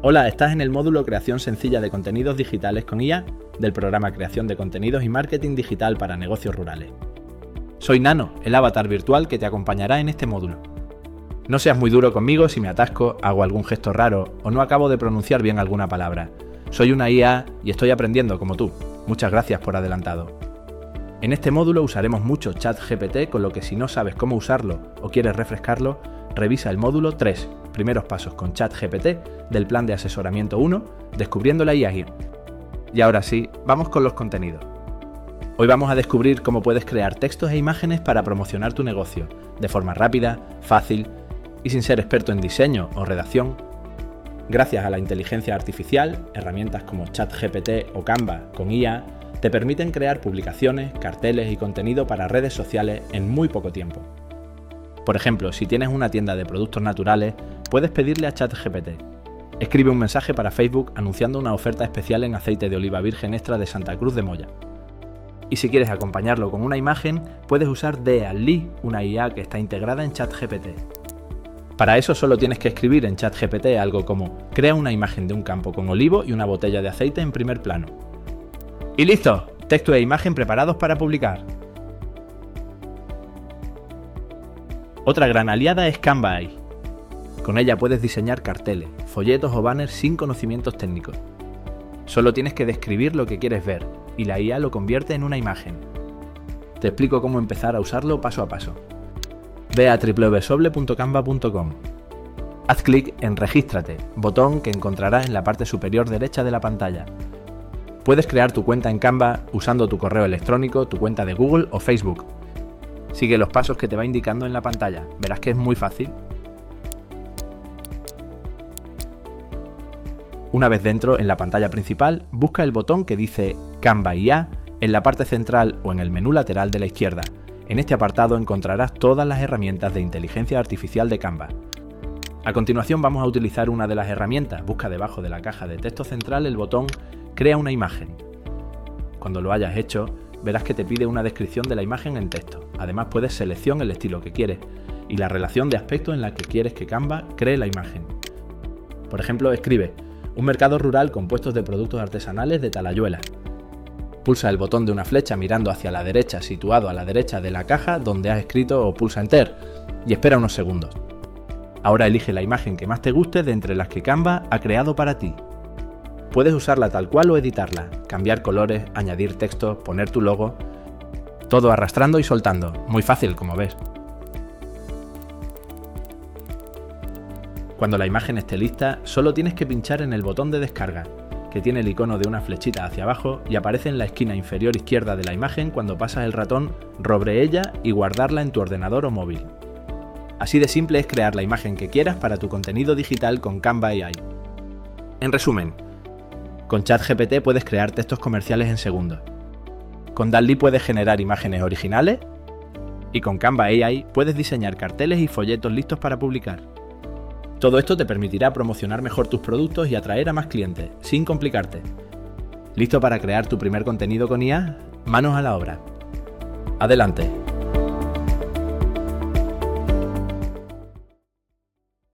Hola, estás en el módulo Creación sencilla de contenidos digitales con IA del programa Creación de contenidos y marketing digital para negocios rurales. Soy Nano, el avatar virtual que te acompañará en este módulo. No seas muy duro conmigo si me atasco, hago algún gesto raro o no acabo de pronunciar bien alguna palabra. Soy una IA y estoy aprendiendo como tú. Muchas gracias por adelantado. En este módulo usaremos mucho ChatGPT, con lo que si no sabes cómo usarlo o quieres refrescarlo, revisa el módulo 3, primeros pasos con ChatGPT del plan de asesoramiento 1, descubriendo la IA. Y ahora sí, vamos con los contenidos. Hoy vamos a descubrir cómo puedes crear textos e imágenes para promocionar tu negocio, de forma rápida, fácil y sin ser experto en diseño o redacción. Gracias a la inteligencia artificial, herramientas como ChatGPT o Canva con IA te permiten crear publicaciones, carteles y contenido para redes sociales en muy poco tiempo. Por ejemplo, si tienes una tienda de productos naturales, puedes pedirle a ChatGPT: escribe un mensaje para Facebook anunciando una oferta especial en aceite de oliva virgen extra de Santa Cruz de Moya. Y si quieres acompañarlo con una imagen, puedes usar DALL-E, una IA que está integrada en ChatGPT. Para eso solo tienes que escribir en ChatGPT algo como: crea una imagen de un campo con olivo y una botella de aceite en primer plano. ¡Y listo! Texto e imagen preparados para publicar. Otra gran aliada es Canva AI. Con ella puedes diseñar carteles, folletos o banners sin conocimientos técnicos. Solo tienes que describir lo que quieres ver y la IA lo convierte en una imagen. Te explico cómo empezar a usarlo paso a paso. Ve a www.canva.com. Haz clic en Regístrate, botón que encontrarás en la parte superior derecha de la pantalla. Puedes crear tu cuenta en Canva usando tu correo electrónico, tu cuenta de Google o Facebook. Sigue los pasos que te va indicando en la pantalla, verás que es muy fácil. Una vez dentro, en la pantalla principal, busca el botón que dice Canva IA en la parte central o en el menú lateral de la izquierda. En este apartado encontrarás todas las herramientas de inteligencia artificial de Canva. A continuación vamos a utilizar una de las herramientas. Busca debajo de la caja de texto central el botón Crea una imagen. Cuando lo hayas hecho, verás que te pide una descripción de la imagen en texto. Además puedes seleccionar el estilo que quieres y la relación de aspecto en la que quieres que Canva cree la imagen. Por ejemplo, escribe: un mercado rural con puestos de productos artesanales de Talayuela. Pulsa el botón de una flecha mirando hacia la derecha, situado a la derecha de la caja donde has escrito, o pulsa Enter y espera unos segundos. Ahora elige la imagen que más te guste de entre las que Canva ha creado para ti. Puedes usarla tal cual o editarla, cambiar colores, añadir texto, poner tu logo, todo arrastrando y soltando, muy fácil como ves. Cuando la imagen esté lista, solo tienes que pinchar en el botón de descarga, que tiene el icono de una flechita hacia abajo y aparece en la esquina inferior izquierda de la imagen cuando pasas el ratón sobre ella y guardarla en tu ordenador o móvil. Así de simple es crear la imagen que quieras para tu contenido digital con Canva AI. En resumen, con ChatGPT puedes crear textos comerciales en segundos. Con DALL-E puedes generar imágenes originales y con Canva AI puedes diseñar carteles y folletos listos para publicar. Todo esto te permitirá promocionar mejor tus productos y atraer a más clientes, sin complicarte. ¿Listo para crear tu primer contenido con IA? Manos a la obra. Adelante.